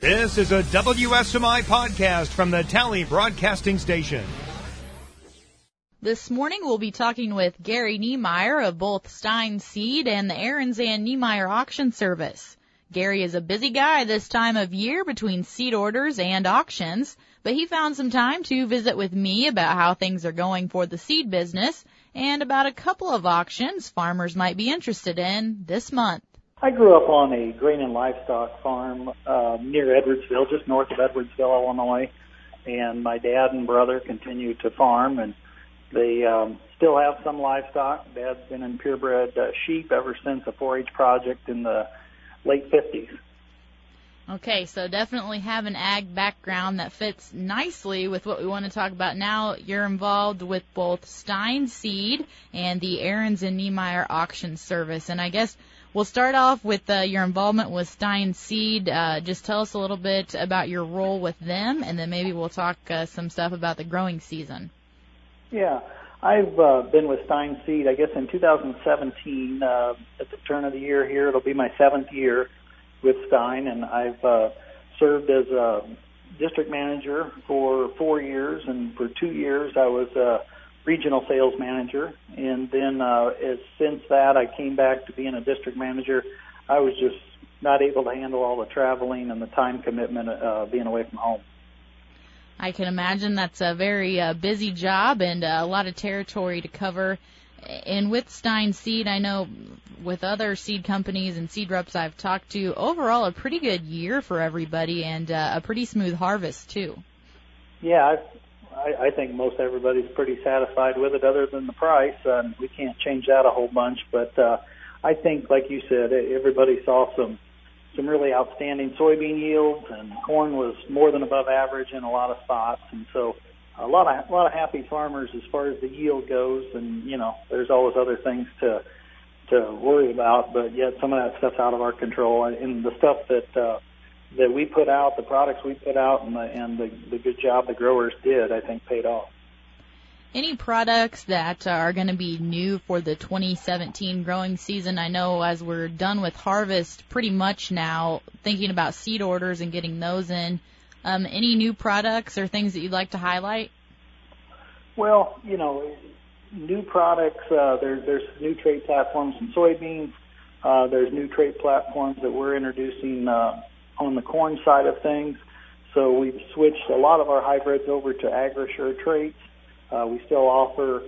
This is a WSMI podcast from the Tally Broadcasting Station. This morning we'll be talking with Gary Niemeyer of both Stein Seed and the Ahrens and Niemeyer Auction Service. Gary is a busy guy this time of year between seed orders and auctions, but he found some time to visit with me about how things are going for the seed business and about a couple of auctions farmers might be interested in this month. I grew up on a grain and livestock farm near Edwardsville, just north of Edwardsville, Illinois, and my dad and brother continue to farm, and they still have some livestock. Dad's been in purebred sheep ever since a 4-H project in the late 50s. Okay, so definitely have an ag background that fits nicely with what we want to talk about now. You're involved with both Stein Seed and the Ahrens and Niemeyer Auction Service, and I guess we'll start off with your involvement with Stein Seed. Just tell us a little bit about your role with them, and then maybe we'll talk some stuff about the growing season. Yeah, I've been with Stein Seed, I guess, in 2017. At the turn of the year here, it'll be my 7th year with Stein, and I've served as a district manager for 4 years, and for 2 years I was regional sales manager, and then since that I came back to being a district manager. I was just not able to handle all the traveling and the time commitment being away from home. I can imagine that's a very busy job and a lot of territory to cover. And with Stein Seed, I know with other seed companies and seed reps I've talked to, overall a pretty good year for everybody and a pretty smooth harvest too. Yeah, I think most everybody's pretty satisfied with it other than the price. We can't change that a whole bunch, but I think, like you said, everybody saw some really outstanding soybean yields, and corn was more than above average in a lot of spots, and so a lot of happy farmers as far as the yield goes. And there's always other things to worry about, but yet some of that stuff's out of our control. And the stuff that we put out, the products we put out, and the good job the growers did, I think paid off. Any products that are going to be new for the 2017 growing season? I know as we're done with harvest pretty much now, thinking about seed orders and getting those in, any new products or things that you'd like to highlight? Well, new products, there's new trait platforms in soybeans. There's new trait platforms that we're introducing on the corn side of things. So we've switched a lot of our hybrids over to AgriSure traits. We still offer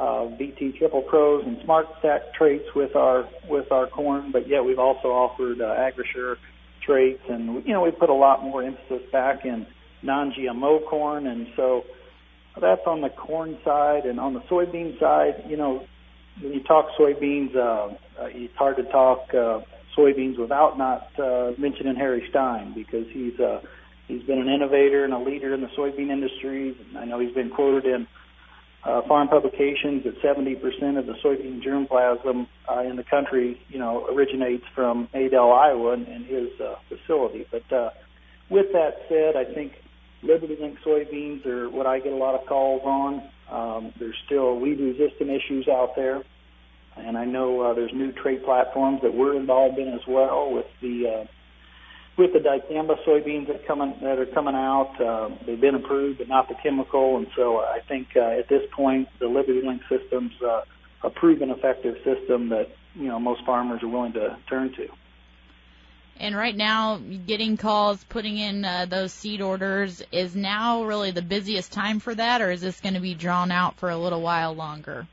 VT Triple Pros and Smart Stack traits with our corn, but yet we've also offered AgriSure traits, and we put a lot more emphasis back in non-GMO corn, and so that's on the corn side. And on the soybean side, when you talk soybeans, it's hard to talk soybeans without not mentioning Harry Stein, because he's been an innovator and a leader in the soybean industry. I know he's been quoted in farm publications that 70% of the soybean germplasm in the country, originates from Adel, Iowa, in his facility. But with that said, I think Liberty Link soybeans are what I get a lot of calls on. There's still weed-resistant issues out there, and I know there's new trait platforms that we're involved in as well with the dicamba soybeans that are coming out. They've been approved, but not the chemical. And so I think at this point, the Liberty Link system's a proven effective system that most farmers are willing to turn to. And right now, getting calls, putting in those seed orders, is now really the busiest time for that, or is this going to be drawn out for a little while longer?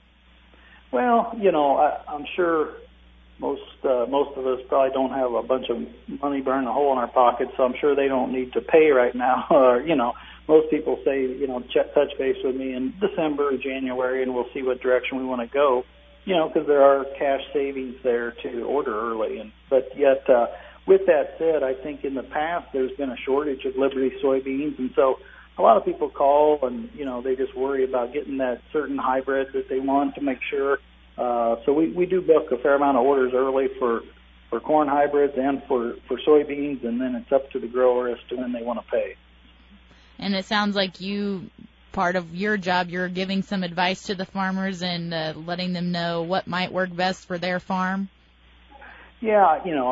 Well, I'm sure most of us probably don't have a bunch of money burning a hole in our pockets, so I'm sure they don't need to pay right now. Or, most people say, touch base with me in December or January, and we'll see what direction we want to go, because there are cash savings there to order early. But yet, with that said, I think in the past there's been a shortage of Liberty soybeans, and so a lot of people call and, they just worry about getting that certain hybrid that they want to make sure. So we do book a fair amount of orders early for corn hybrids and for soybeans, and then it's up to the grower as to when they want to pay. And it sounds like part of your job, you're giving some advice to the farmers and letting them know what might work best for their farm. Yeah,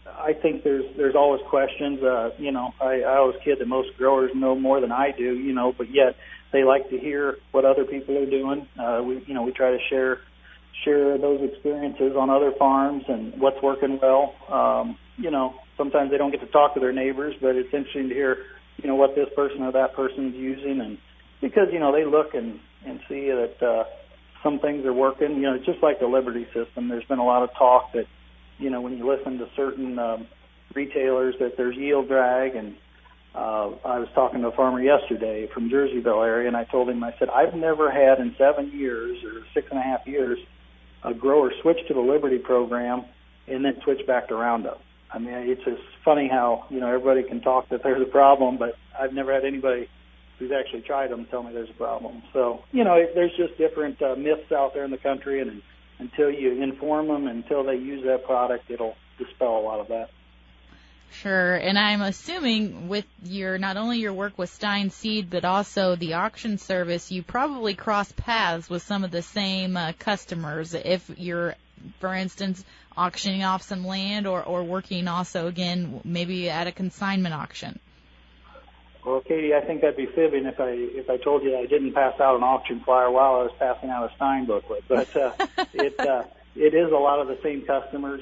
I think there's always questions. I always kid that most growers know more than I do, but yet they like to hear what other people are doing. We try to share those experiences on other farms and what's working well. Sometimes they don't get to talk to their neighbors, but it's interesting to hear, what this person or that person's using, and because they look and see that some things are working. Just like the Liberty system, there's been a lot of talk that, when you listen to certain retailers, that there's yield drag. And I was talking to a farmer yesterday from Jerseyville area, and I told him, I said, I've never had in 7 years or 6.5 years a grower switch to the Liberty program and then switch back to Roundup. I mean, it's just funny how, everybody can talk that there's a problem, but I've never had anybody who's actually tried them tell me there's a problem. So, there's just different myths out there in the country, and until you inform them, until they use that product, it'll dispel a lot of that. Sure, and I'm assuming with not only your work with Stein Seed, but also the auction service, you probably cross paths with some of the same customers if you're, for instance, auctioning off some land or working also, again, maybe at a consignment auction. Well, Katie, I think I'd be fibbing if I told you I didn't pass out an auction flyer while I was passing out a Stein booklet. But it is a lot of the same customers.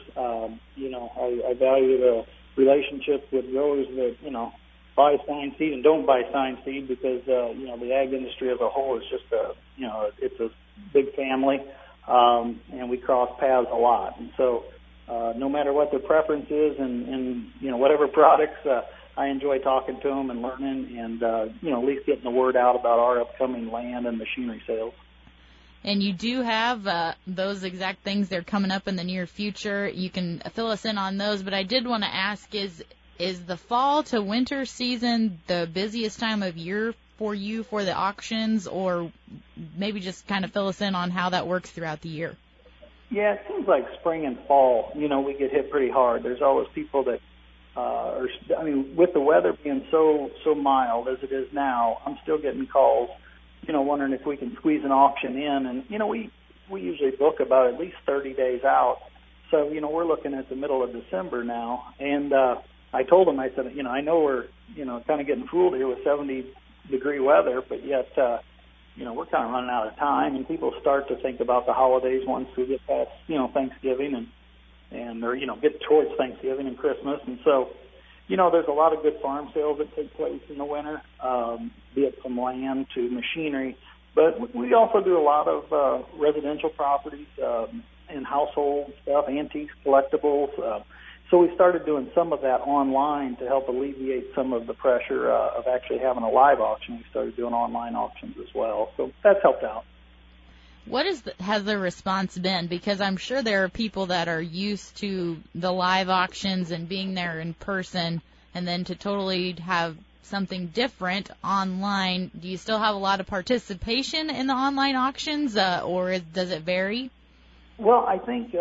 I value the relationship with growers that buy Stein Seed and don't buy Stein Seed because the ag industry as a whole is just it's a big family, and we cross paths a lot. And so no matter what their preference is, and whatever products. I enjoy talking to them and learning and, at least getting the word out about our upcoming land and machinery sales. And you do have those exact things that are coming up in the near future. You can fill us in on those, but I did want to ask, is the fall to winter season the busiest time of year for you for the auctions, or maybe just kind of fill us in on how that works throughout the year? Yeah, it seems like spring and fall, we get hit pretty hard. There's always people that with the weather being so mild as it is now, I'm still getting calls, wondering if we can squeeze an auction in. And, we usually book about at least 30 days out. So, we're looking at the middle of December now. And I told them, I said, I know we're, kind of getting fooled here with 70-degree weather, but yet, we're kind of running out of time. And people start to think about the holidays once we get past, Thanksgiving and or, get towards Thanksgiving and Christmas. And so, there's a lot of good farm sales that take place in the winter, be it from land to machinery. But we also do a lot of residential properties and household stuff, antiques, collectibles. So we started doing some of that online to help alleviate some of the pressure of actually having a live auction. We started doing online auctions as well. So that's helped out. What has the response been? Because I'm sure there are people that are used to the live auctions and being there in person, and then to totally have something different online. Do you still have a lot of participation in the online auctions, or does it vary? Well, I think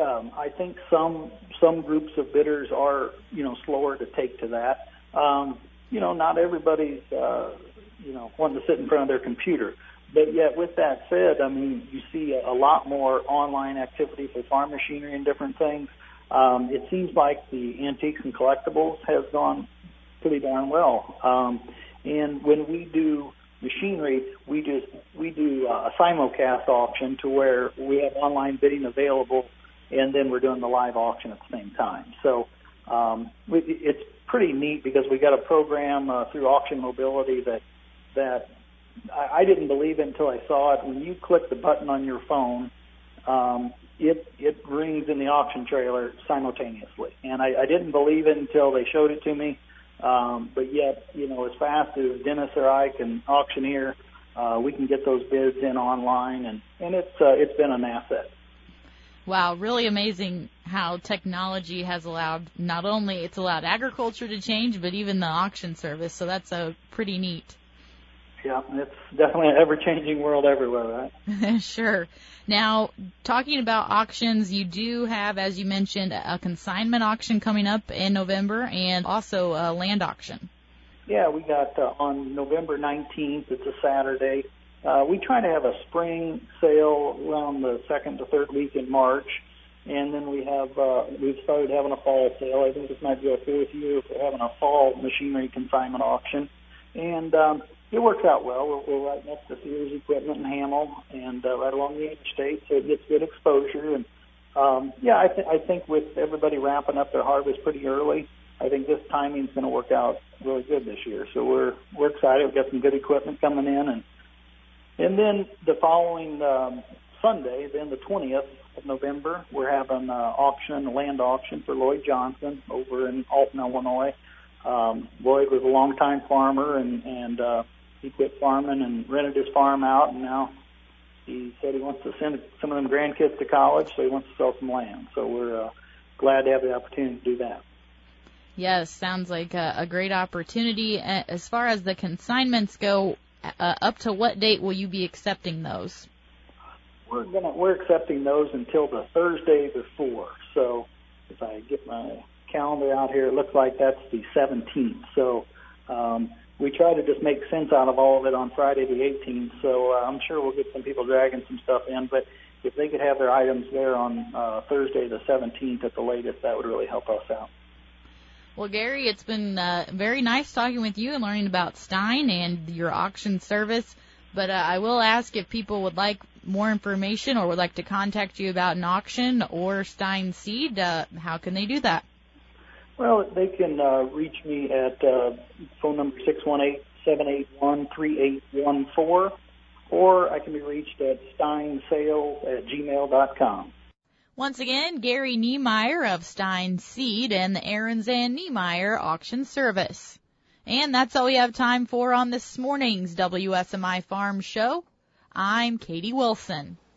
some groups of bidders are slower to take to that. Not everybody's wanting to sit in front of their computer. But yet, with that said, you see a lot more online activity for farm machinery and different things. It seems like the antiques and collectibles has gone pretty darn well. And when we do machinery, we do a simulcast auction to where we have online bidding available, and then we're doing the live auction at the same time. So it's pretty neat because we got a program through Auction Mobility that I didn't believe it until I saw it. When you click the button on your phone, it rings in the auction trailer simultaneously. And I didn't believe it until they showed it to me. But yet, as fast as Dennis or I can auctioneer, we can get those bids in online, and it's been an asset. Wow, really amazing how technology has allowed, not only it's allowed agriculture to change, but even the auction service. So that's pretty neat. Yeah, it's definitely an ever-changing world everywhere, right? Sure. Now, talking about auctions, you do have, as you mentioned, a consignment auction coming up in November and also a land auction. Yeah, we got on November 19th, it's a Saturday. We try to have a spring sale around the second to third week in March. And then we've started having a fall sale. I think this might be our 4th year for having a fall machinery consignment auction. And it works out well. We're right next to Sears Equipment in Hamel and right along the interstate, so it gets good exposure. And I think with everybody wrapping up their harvest pretty early, I think this timing's going to work out really good this year. So we're excited. We've got some good equipment coming in, and then the following Sunday, then the 20th of November, we're having a land auction for Lloyd Johnson over in Alton, Illinois. Lloyd was a longtime farmer, and he quit farming and rented his farm out, and now he said he wants to send some of them grandkids to college, so he wants to sell some land. So we're glad to have the opportunity to do that. Yes, sounds like a great opportunity. As far as the consignments go, up to what date will you be accepting those? We're accepting those until the Thursday before. So if I get my calendar out here, it looks like that's the 17th. So we try to just make sense out of all of it on Friday the 18th. So I'm sure we'll get some people dragging some stuff in. But if they could have their items there on Thursday the 17th at the latest, that would really help us out. Well, Gary, it's been very nice talking with you and learning about Stine and your auction service. But I will ask if people would like more information or would like to contact you about an auction or Stine Seed, how can they do that? Well, they can reach me at phone number 618-781-3814, or I can be reached at steinsales@gmail.com. Once again, Gary Niemeyer of Stine Seed and the Ahrens and Niemeyer Auction Service. And that's all we have time for on this morning's WSMI Farm Show. I'm Katie Wilson.